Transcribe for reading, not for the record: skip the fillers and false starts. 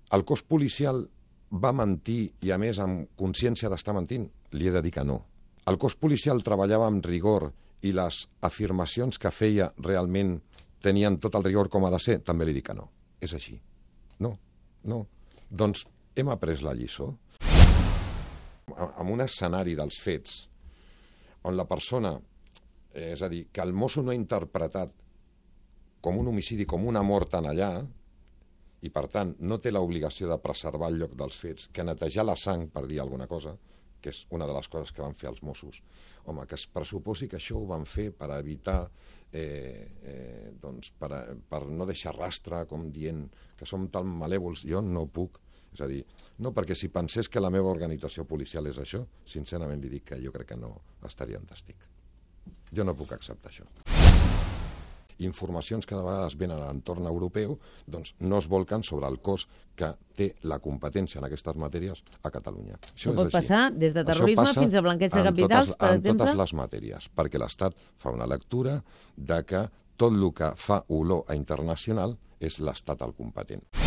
El cos policial va mentir i, a més, amb consciència d'estar mentint? Li he de dir que no. El cos policial treballava amb rigor i les afirmacions que feia realment tenien tot el rigor com ha de ser? També li dic que no. És així. No. Doncs hem après la lliçó. En un escenari dels fets on la persona, és a dir, que el mosso no ha interpretat com un homicidi, com una mort en allà, i per tant no té l'obligació de preservar el lloc dels fets, que netejar la sang, per dir alguna cosa, que és una de les coses que van fer els Mossos. Home, que es pressuposi que això ho van fer per evitar, doncs, per no deixar rastre, com dient que som tan malèvols. Jo no puc. És a dir, no perquè si pensés que la meva organització policial és això, sincerament li dic que jo crec que no estaria en testic. Jo no puc acceptar això. Informacions que de vegades venen a l'entorn europeu, doncs no es volquen sobre el cos que té la competència en aquestes matèries a Catalunya. Això pot passar des de terrorisme fins a blanqueig de capitals, per exemple? En totes les matèries, perquè l'Estat fa una lectura de que tot el que fa olor a internacional és l'Estat el competent.